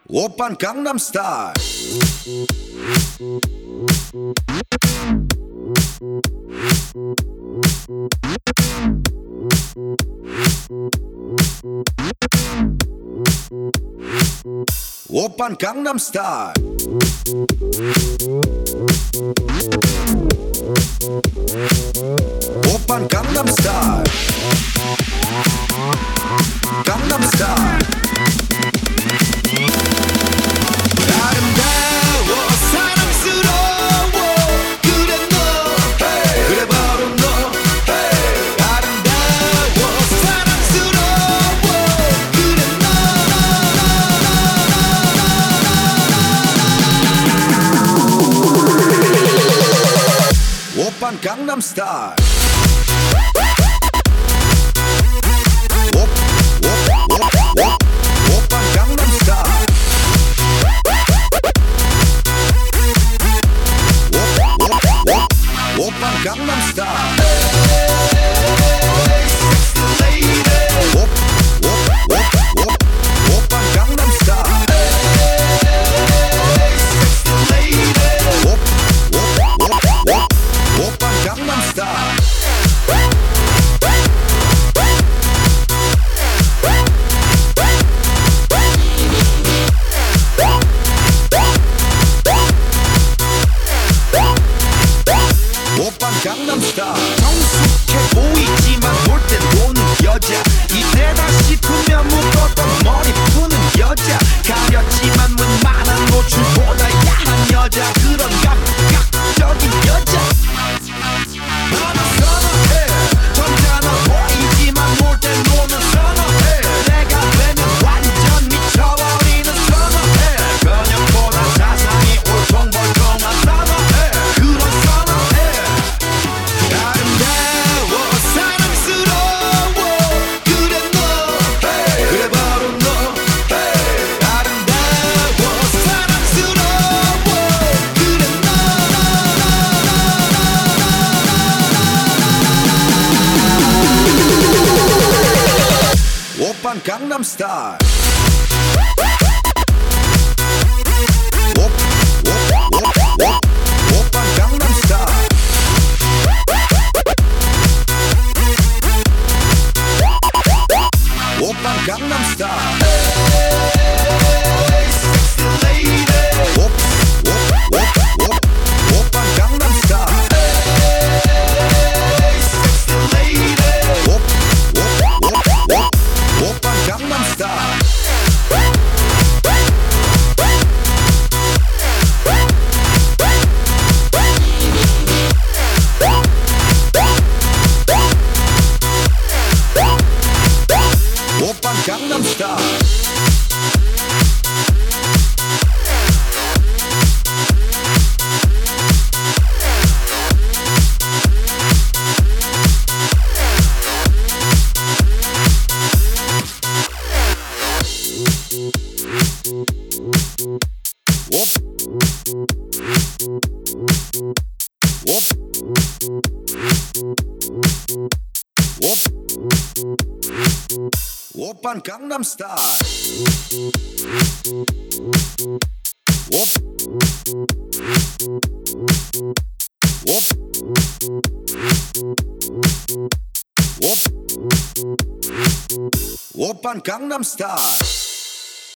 오빤 강남스타일. 오빤 강남스타일. 오빤 강남스타일. 강남스타일. 아름다워 사랑스러워 그래 너 hey. 그래 바로 너 hey. 아름다워 사랑스러워 그래 너 오빤 강남스타일. 오빤 강남스타일. 오빤 강남스타일. 오빤 강남스타일. 오빤 강남스타일. 성숙해 보이지만 볼 땐 노는 여자. 이때다 싶으면 묶었던 머리 푸는 여자. 가렸지만 웬만한 노출보다 야한 여자. 그런 감각적인 여자 나는 선호해. 점잖아 보이지만 볼 땐 노는 선호해. 내가 되면 완전 미쳐버리는 선호해. 변형보다 사상이 울퉁불퉁한 선호해. 그런 선호해. 아름다워 사랑스러워 그래 너 hey. 그래 바로 너 hey. 아름다워 사랑스러워 그래 너 오빤 강남스타일. 오빤 강남스타일. 오빤 강남스타일. 오빤 강남스타일. 오빤 강남스타일. 오빤 강남스타일. 오빤 강남스타일. 오빤 강남스타일.